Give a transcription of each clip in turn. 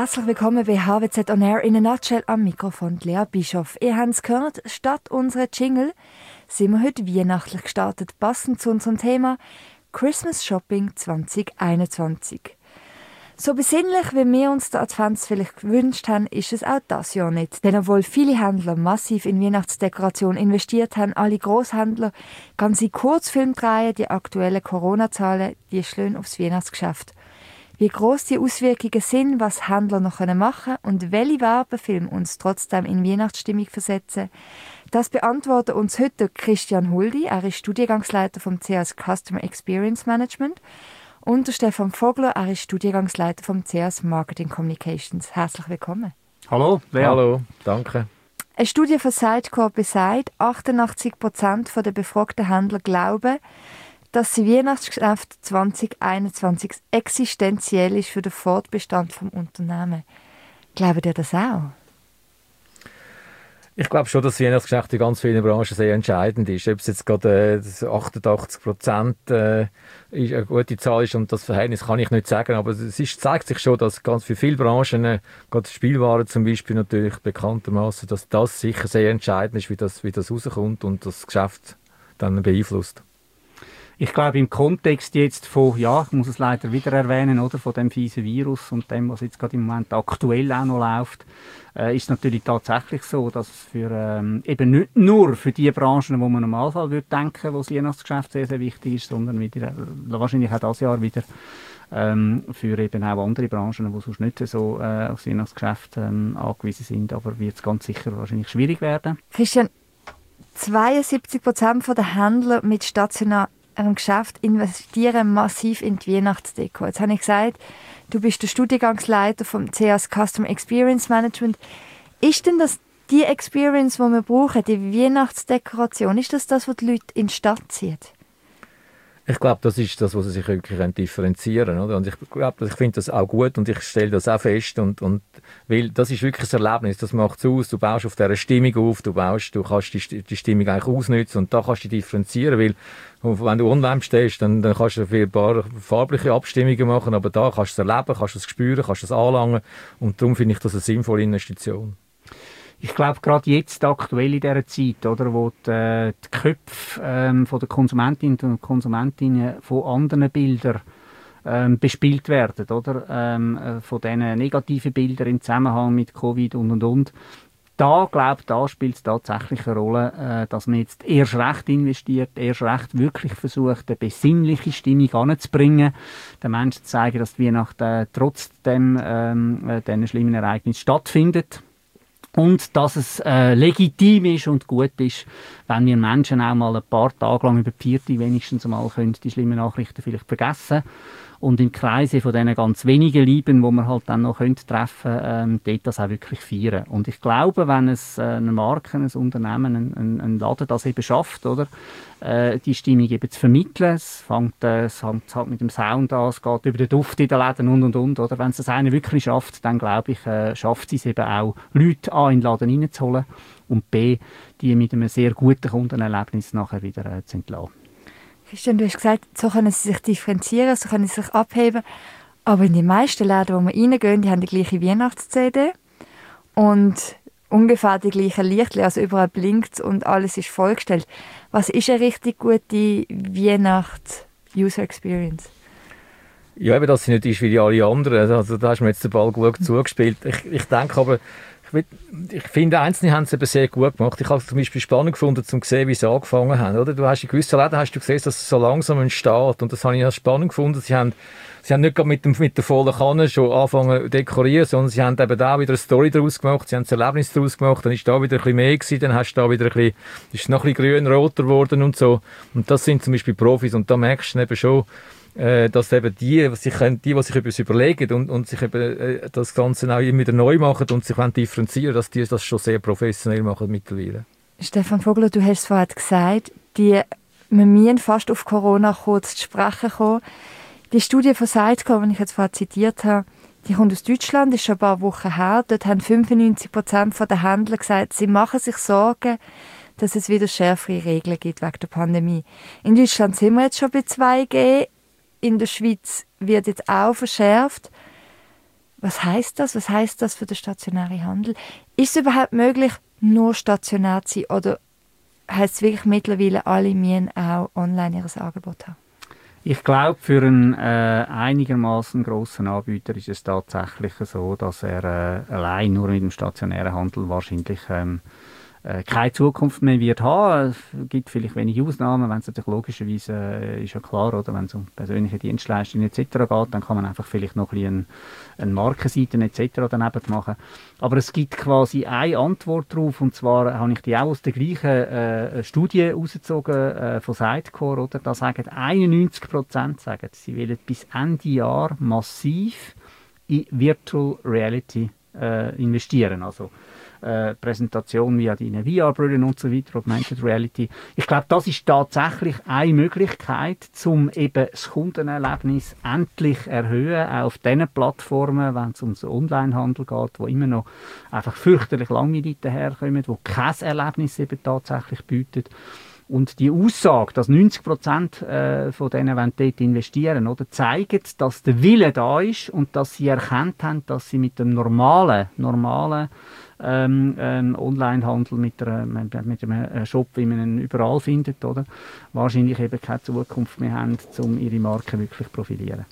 Herzlich willkommen bei HWZ On Air in a Nutshell am Mikrofon Lea Bischof. Ihr habt es gehört, statt unserer Jingle sind wir heute weihnachtlich gestartet, passend zu unserem Thema Christmas Shopping 2021. So besinnlich, wie wir uns der Advents vielleicht gewünscht haben, ist es auch das Jahr nicht. Denn obwohl viele Händler massiv in Weihnachtsdekoration investiert haben, alle Grosshändler ganze Kurzfilme drehen, die aktuellen Corona-Zahlen, die schlagen aufs Weihnachtsgeschäft. Wie gross die Auswirkungen sind, was Händler noch machen können und welche Werbefilme uns trotzdem in Weihnachtsstimmung versetzen, das beantwortet uns heute Christian Huldi. Er ist Studiengangsleiter vom CAS Customer Experience Management, und Stefan Vogler, er ist Studiengangsleiter vom CAS Marketing Communications. Herzlich willkommen. Hallo, Lea. Hallo, danke. Eine Studie von Sitecore besagt, 88% der befragten Händler glauben, dass das Weihnachtsgeschäft 2021 existenziell ist für den Fortbestand des Unternehmens. Glaubt ihr das auch? Ich glaube schon, dass das Weihnachtsgeschäft in ganz vielen Branchen sehr entscheidend ist. Ob es jetzt gerade 88% eine gute Zahl ist und das Verhältnis kann ich nicht sagen, aber zeigt sich schon, dass ganz für viele Branchen, gerade Spielwaren zum Beispiel natürlich bekanntermaßen, dass das sicher sehr entscheidend ist, wie das rauskommt und das Geschäft dann beeinflusst. Ich glaube, im Kontext jetzt von, ich muss es leider wieder erwähnen, oder, von dem fiesen Virus und dem, was jetzt gerade im Moment aktuell auch noch läuft, ist es natürlich tatsächlich so, dass es für, eben nicht nur für die Branchen, wo man im Normalfall würde denken, wo das Weihnachtsgeschäft sehr, sehr wichtig ist, sondern wieder, wahrscheinlich auch dieses Jahr wieder für eben auch andere Branchen, die sonst nicht so aufs Weihnachtsgeschäft angewiesen sind, aber wird es ganz sicher wahrscheinlich schwierig werden. Christian, 72% der Händler mit stationären Geschäft investieren massiv in die Weihnachtsdeko. Jetzt habe ich gesagt, du bist der Studiengangsleiter vom CAS Customer Experience Management. Ist denn das die Experience, die wir brauchen, die Weihnachtsdekoration, ist das, was die Leute in die Stadt zieht? Ich glaube, das ist das, was sie sich wirklich differenzieren können. Und ich glaube, ich finde das auch gut und ich stelle das auch fest. Und weil das ist wirklich ein Erlebnis, das macht es aus. Du baust auf dieser Stimmung auf, du kannst die Stimmung eigentlich ausnutzen und da kannst du differenzieren, weil wenn du online stehst, dann kannst du ein paar farbliche Abstimmungen machen, aber da kannst du es erleben, kannst du es spüren, kannst du es anlangen und darum finde ich das eine sinnvolle Investition. Ich glaube, gerade jetzt, aktuell in dieser Zeit, oder, wo die Köpfe von den Konsumentinnen und Konsumentinnen von anderen Bildern bespielt werden, oder, von diesen negativen Bildern im Zusammenhang mit Covid und. Da spielt es tatsächlich eine Rolle, dass man jetzt erst recht investiert, erst recht wirklich versucht, eine besinnliche Stimmung anzubringen, den Menschen zu zeigen, dass die Weihnachten trotzdem diesen schlimmen Ereignis stattfindet. Und dass es legitim ist und gut ist, wenn wir Menschen auch mal ein paar Tage lang über die Vierte wenigstens mal können, die schlimmen Nachrichten vielleicht vergessen und im Kreise von diesen ganz wenigen Lieben, wo man halt dann noch treffen können, dort das auch wirklich feiern. Und ich glaube, wenn es eine Marke, ein Unternehmen, ein Laden das eben schafft, oder, die Stimmung eben zu vermitteln, es fängt halt mit dem Sound an, es geht über den Duft in den Läden und, oder? Wenn es das einer wirklich schafft, dann glaube ich, schafft sie es eben auch, Leute A in den Laden reinzuholen und B, die mit einem sehr guten Kundenerlebnis nachher wieder zu entlassen. Christian, du hast gesagt, so können sie sich differenzieren, so können sie sich abheben. Aber in den meisten Läden, wo wir reingehen, die haben die gleiche Weihnachts-CD und ungefähr die gleichen Lichter, also überall blinkt und alles ist vollgestellt. Was ist eine richtig gute Weihnachts-User-Experience? Ja, eben, dass sie nicht ist wie alle anderen. Also, da hast du mir jetzt den Ball gut zugespielt. Ich denke aber, ich finde, Einzelne haben es eben sehr gut gemacht. Ich habe es zum Beispiel spannend gefunden, um zu sehen, wie sie angefangen haben. Oder? Du hast in gewissen Läden hast du gesehen, dass es so langsam entsteht. Und das habe ich auch spannend gefunden. Sie haben nicht gerade mit der vollen Kanne schon angefangen zu dekorieren, sondern sie haben eben da wieder eine Story daraus gemacht, sie haben ein Erlebnis daraus gemacht, dann ist da wieder ein bisschen mehr gewesen, dann hast du da wieder ist es noch ein bisschen grün-roter geworden und so. Und das sind zum Beispiel Profis und da merkst du eben schon, dass eben die sich etwas überlegen und sich eben das Ganze auch immer wieder neu machen und sich differenzieren, dass die das schon sehr professionell machen mittlerweile. Stefan Vogler, du hast es vorhin gesagt, wir müssen fast auf Corona kurz zu sprechen kommen. Die Studie von Sitecore, die ich jetzt vorhin zitiert habe, die kommt aus Deutschland, ist schon ein paar Wochen her. Dort haben 95% der Händler gesagt, sie machen sich Sorgen, dass es wieder schärfere Regeln gibt wegen der Pandemie. In Deutschland sind wir jetzt schon bei 2G. In der Schweiz wird jetzt auch verschärft. Was heisst das? Was heisst das für den stationären Handel? Ist es überhaupt möglich, nur stationär zu sein? Oder heisst es wirklich mittlerweile, alle müssen auch online ihr Angebot haben? Ich glaube, für einen einigermaßen grossen Anbieter ist es tatsächlich so, dass er allein nur mit dem stationären Handel wahrscheinlich keine Zukunft mehr wird haben. Es gibt vielleicht wenige Ausnahmen, wenn es natürlich logischerweise ist ja klar, oder wenn es um persönliche Dienstleistungen etc. geht, dann kann man einfach vielleicht noch ein bisschen eine Markenseite etc. daneben machen. Aber es gibt quasi eine Antwort darauf, und zwar habe ich die auch aus der gleichen Studie herausgezogen von Sitecore, oder? Da sagen 91% sagen, sie wollen bis Ende Jahr massiv in Virtual Reality investieren. Also Präsentation via deine VR-Brillen und so weiter, Augmented Reality. Ich glaube, das ist tatsächlich eine Möglichkeit, um eben das Kundenerlebnis endlich erhöhen, auch auf diesen Plattformen, wenn es um den Onlinehandel geht, wo immer noch einfach fürchterlich langweilig daherkommen, wo kein Erlebnis eben tatsächlich bietet. Und die Aussage, dass 90% von denen dort investieren wollen, zeigt, dass der Wille da ist und dass sie erkannt haben, dass sie mit dem normalen Onlinehandel, mit einem Shop, wie man ihn überall findet, oder, wahrscheinlich eben keine Zukunft mehr haben, um ihre Marke wirklich zu profilieren.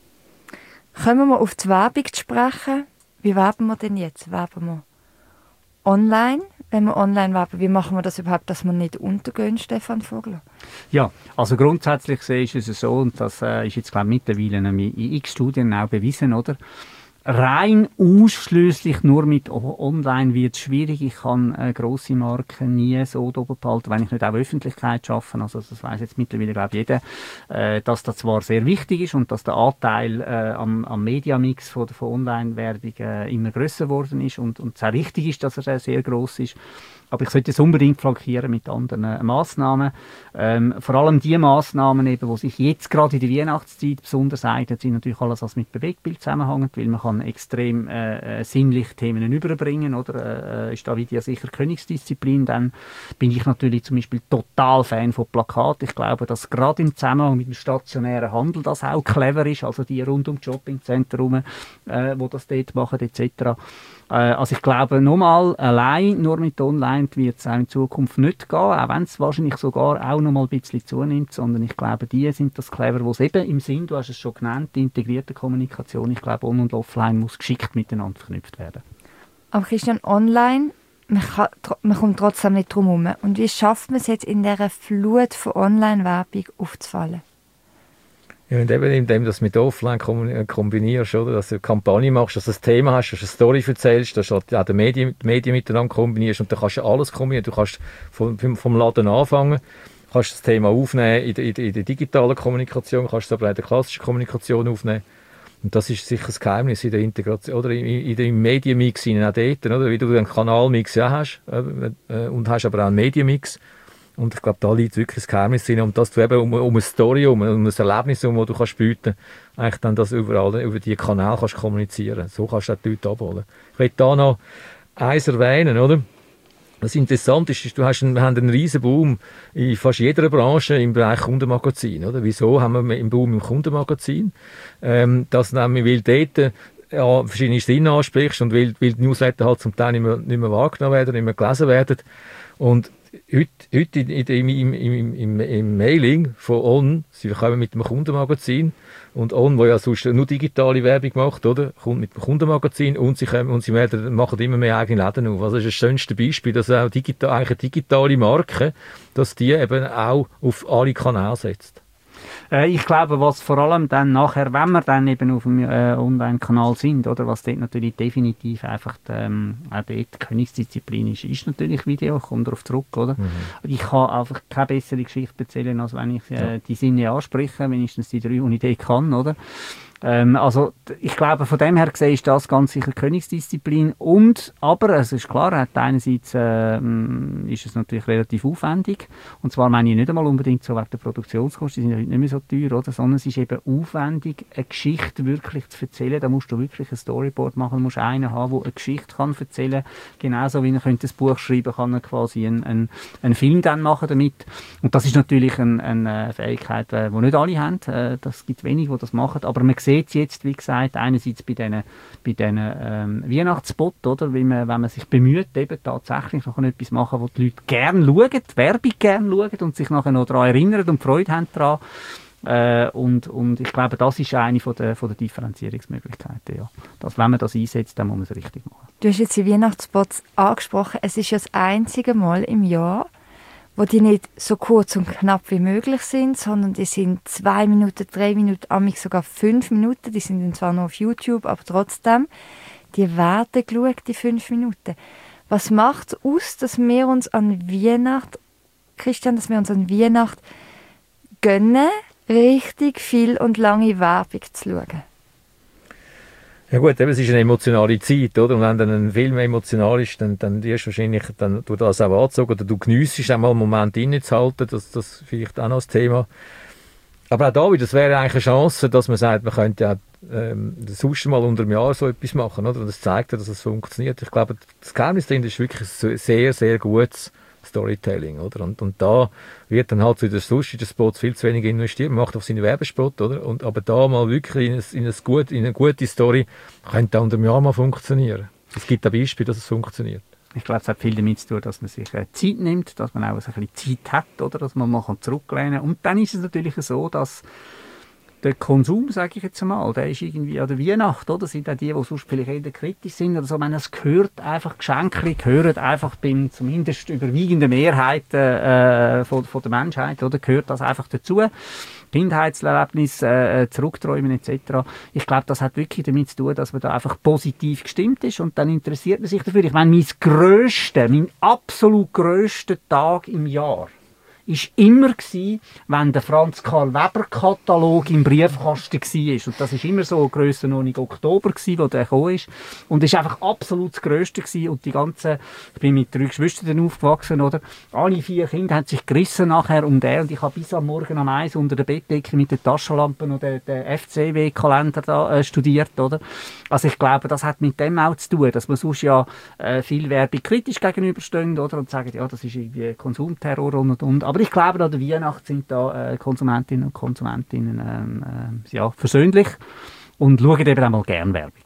Kommen wir auf die Werbung zu sprechen. Wie werben wir denn jetzt? Werben wir online? Wenn wir online werben, wie machen wir das überhaupt, dass wir nicht untergehen, Stefan Vogler? Ja, also grundsätzlich ist es so, und das ist jetzt, glaube ich, mittlerweile in x Studien auch bewiesen, oder? Rein ausschliesslich nur mit online wird es schwierig. Ich kann grosse Marken nie so oben behalten, wenn ich nicht auch Öffentlichkeit schaffe. Also das weiss jetzt mittlerweile, glaube ich, jeder, dass das zwar sehr wichtig ist und dass der Anteil am Mediamix von Online-Werbung immer grösser geworden ist und es auch richtig ist, dass er sehr gross ist. Aber ich sollte es unbedingt flankieren mit anderen Massnahmen. Vor allem die Massnahmen, eben, die sich jetzt gerade in der Weihnachtszeit besonders eignen, sind natürlich alles, was mit Bewegtbild zusammenhängt, weil man kann extrem sinnliche Themen überbringen, oder? Ist da wieder sicher Königsdisziplin. Dann bin ich natürlich zum Beispiel total Fan von Plakaten. Ich glaube, dass gerade im Zusammenhang mit dem stationären Handel das auch clever ist, also die rund um Shoppingcenter herum, die das dort machen etc. Also ich glaube, nochmal allein nur mit Online wird es auch in Zukunft nicht gehen, auch wenn es wahrscheinlich sogar auch noch mal ein bisschen zunimmt, sondern ich glaube, die sind das clever, wo es eben im Sinn, du hast es schon genannt, die integrierte Kommunikation, ich glaube, on- und offline muss geschickt miteinander verknüpft werden. Aber Christian, online, man kommt trotzdem nicht drum herum. Und wie schafft man es jetzt in dieser Flut von Online-Werbung aufzufallen? Ja, und eben indem dass du mit Offline kombinierst, oder? Dass du eine Kampagne machst, dass du ein Thema hast, dass du eine Story erzählst, dass du auch die Medien miteinander kombinierst, und dann kannst du alles kombinieren. Du kannst vom Laden anfangen, kannst das Thema aufnehmen in der digitalen Kommunikation, kannst es aber auch in der klassischen Kommunikation aufnehmen. Und das ist sicher das Geheimnis in der Integration, oder im Medienmix, auch dort, oder? Wie du einen Kanalmix ja hast, und hast aber auch einen Medienmix. Und ich glaube, da liegt wirklich das Geheimnis drin, und dass du eben um eine Story, um ein Erlebnis, das du kannst bieten, eigentlich dann das überall, über die Kanäle kannst kommunizieren. So kannst du auch die Leute abholen. Ich will da noch eins erwähnen, oder? Das Interessante ist, wir haben einen riesen Boom in fast jeder Branche im Bereich Kundenmagazin, oder? Wieso haben wir einen Boom im Kundenmagazin? Das nämlich, weil dort verschiedene Sinne ansprichst und weil die Newsletter halt zum Teil nicht mehr wahrgenommen werden, nicht mehr gelesen werden. Und heute im Mailing von On, sie kommen mit dem Kundenmagazin, und On, wo ja sonst nur digitale Werbung macht, oder, kommt mit dem Kundenmagazin, und sie machen immer mehr eigene Läden auf. Also das ist das schönste Beispiel, dass auch eigentlich eine digitale Marke, dass die eben auch auf alle Kanäle setzt. Ich glaube, was vor allem dann nachher, wenn wir dann eben auf dem Online-Kanal sind, oder, was dort natürlich definitiv einfach auch dort die Königsdisziplin ist natürlich Video, kommt darauf zurück, oder? Mhm. Ich kann einfach keine bessere Geschichte erzählen, als wenn ich die Sinne anspreche, wenigstens die 3, die ich dort kann, oder? Also ich glaube, von dem her gesehen ist das ganz sicher Königsdisziplin. Aber es ist klar, einerseits ist es natürlich relativ aufwendig. Und zwar meine ich nicht einmal unbedingt so wegen der Produktionskosten, die sind ja heute nicht mehr so teuer, oder? Sondern es ist eben aufwendig, eine Geschichte wirklich zu erzählen. Da musst du wirklich ein Storyboard machen, du musst einen haben, der eine Geschichte kann erzählen kann. Genauso wie er könnte ein Buch schreiben, kann er quasi einen Film dann machen damit. Und das ist natürlich eine Fähigkeit, die nicht alle haben. Das gibt wenige, die das machen. Aber man sieht sieht es jetzt, wie gesagt, einerseits bei diesen Weihnachtsspots, oder, wenn man sich bemüht, eben tatsächlich noch etwas machen, wo die Leute gerne schauen, die Werbung gerne schauen und sich nachher noch daran erinnern und Freude haben daran. Und ich glaube, das ist eine von der Differenzierungsmöglichkeiten. Ja. Wenn man das einsetzt, dann muss man es richtig machen. Du hast jetzt die Weihnachtsspots angesprochen. Es ist ja das einzige Mal im Jahr, wo die nicht so kurz und knapp wie möglich sind, sondern die sind 2 Minuten, 3 Minuten, amigs sogar 5 Minuten. Die sind dann zwar noch auf YouTube, aber trotzdem, die werden geschaut, die 5 Minuten. Was macht es aus, dass wir uns an Weihnachten, Christian, gönnen, richtig viel und lange Werbung zu schauen? Ja gut, eben, es ist eine emotionale Zeit, oder? Und wenn dann ein Film emotional ist, dann wirst du wahrscheinlich du das auch anzogen oder du geniessest einmal einen Moment innezuhalten, das vielleicht auch noch das Thema. Aber auch da wieder, das wäre eigentlich eine Chance, dass man sagt, man könnte ja sonst mal unter dem Jahr so etwas machen, oder? Und das zeigt ja, dass es funktioniert. Ich glaube, das Geheimnis dahinter ist wirklich ein sehr, sehr gutes Storytelling, oder? Und da wird dann halt so in den lustigen Spots viel zu wenig investiert. Man macht auf seine Werbespot, oder? Aber da mal wirklich in eine gute Story könnte auch unter dem Jahr mal funktionieren. Es gibt ein Beispiel, dass es funktioniert. Ich glaube, es hat viel damit zu tun, dass man sich Zeit nimmt, dass man auch ein bisschen Zeit hat, oder? Dass man mal zurücklehnen kann. Und dann ist es natürlich so, dass der Konsum, sage ich jetzt mal, der ist irgendwie an der Weihnacht, oder? Das sind auch die sonst vielleicht eher kritisch sind oder so. Ich meine, es gehört einfach, Geschenke gehören einfach beim zumindest überwiegenden Mehrheit von der Menschheit, oder? Gehört das einfach dazu. Kindheitserlebnis, Zurückträumen etc. Ich glaube, das hat wirklich damit zu tun, dass man da einfach positiv gestimmt ist und dann interessiert man sich dafür. Ich meine, mein absolut grösster Tag im Jahr ist immer gewesen, wenn der Franz Karl Weber Katalog im Briefkasten war. Und das ist immer so Grössenordnung Oktober gewesen, wo der gekommen ist. Und das ist einfach absolut das Grösste gewesen. Und ich bin mit 3 Geschwistern aufgewachsen, oder? Alle 4 Kinder haben sich gerissen nachher um den. Und ich habe bis am Morgen um 1 unter der Bettdecke mit den Taschenlampen und den FCW-Kalender da studiert, oder? Also ich glaube, das hat mit dem auch zu tun, dass man sonst ja viel Werbung kritisch gegenüberstehen, oder? Und sagen, ja, das ist irgendwie Konsumterror und. Aber ich glaube, an der Weihnacht sind da Konsumentinnen und Konsumentinnen versöhnlich und schauen eben auch mal gerne Werbung.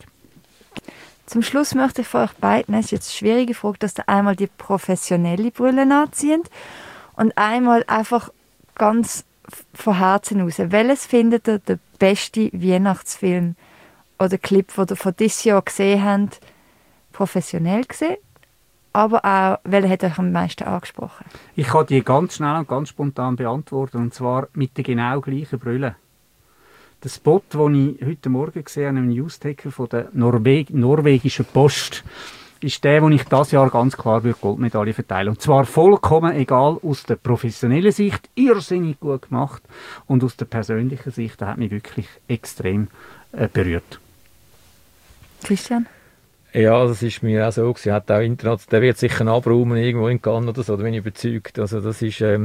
Zum Schluss möchte ich von euch beiden, es ist jetzt eine schwierige Frage, dass ihr einmal die professionelle Brille anzieht und einmal einfach ganz von Herzen raus. Welches findet ihr der beste Weihnachtsfilm oder Clip, den ihr von diesem Jahr gesehen habt, professionell gesehen? Aber auch, welcher hat euch am meisten angesprochen? Ich kann die ganz schnell und ganz spontan beantworten, und zwar mit der genau gleichen Brille. Der Spot, den ich heute Morgen gesehen habe, im Newsticker von der norwegischen Post, ist der, wo ich dieses Jahr ganz klar Goldmedaille verteile. Und zwar vollkommen egal, aus der professionellen Sicht, irrsinnig gut gemacht, und aus der persönlichen Sicht, der hat mich wirklich extrem berührt. Christian? Ja, das ist mir auch so gewesen. Hat auch der wird sicher abräumen irgendwo in Cannes oder so, da bin ich überzeugt. Also das ist, er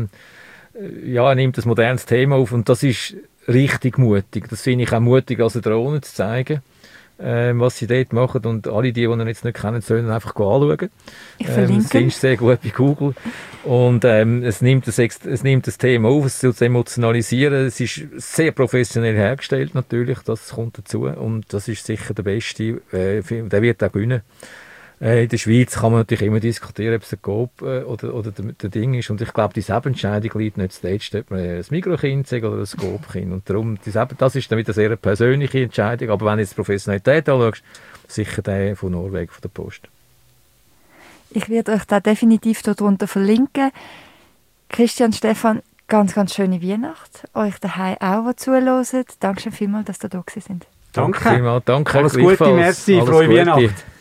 nimmt ein modernes Thema auf und das ist richtig mutig. Das finde ich auch mutig, als eine Drohne zu zeigen, was sie dort machen, und alle die ihn jetzt nicht kennen, sollen einfach anschauen. Ich verlinke. Das findest du sehr gut bei Google. Und es nimmt das Thema auf, es soll es emotionalisieren. Es ist sehr professionell hergestellt natürlich, das kommt dazu. Und das ist sicher der beste Film, der wird auch gewinnen. In der Schweiz kann man natürlich immer diskutieren, ob es ein Coop oder der Ding ist. Und ich glaube, die Entscheidung liegt nicht zuletzt, ob man ein Mikrokind sagt oder ein Coop-Kind. Und darum, das ist dann wieder eine sehr persönliche Entscheidung. Aber wenn du jetzt die Professionalität anschaust, sicher der von Norwegen, von der Post. Ich werde euch da definitiv darunter verlinken. Christian, Stefan, ganz, ganz schöne Weihnacht. Euch daheim auch, die zuhören. Danke schön vielmals, dass ihr da sind. Danke. Danke. Alles Gute, merci, frohe Weihnachten.